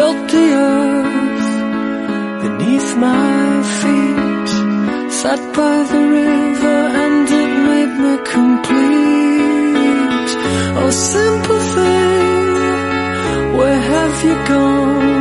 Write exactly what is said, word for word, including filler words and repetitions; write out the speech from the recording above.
felt the earth beneath my feet, sat by the river and it made me complete. Oh simple thing, where have you gone?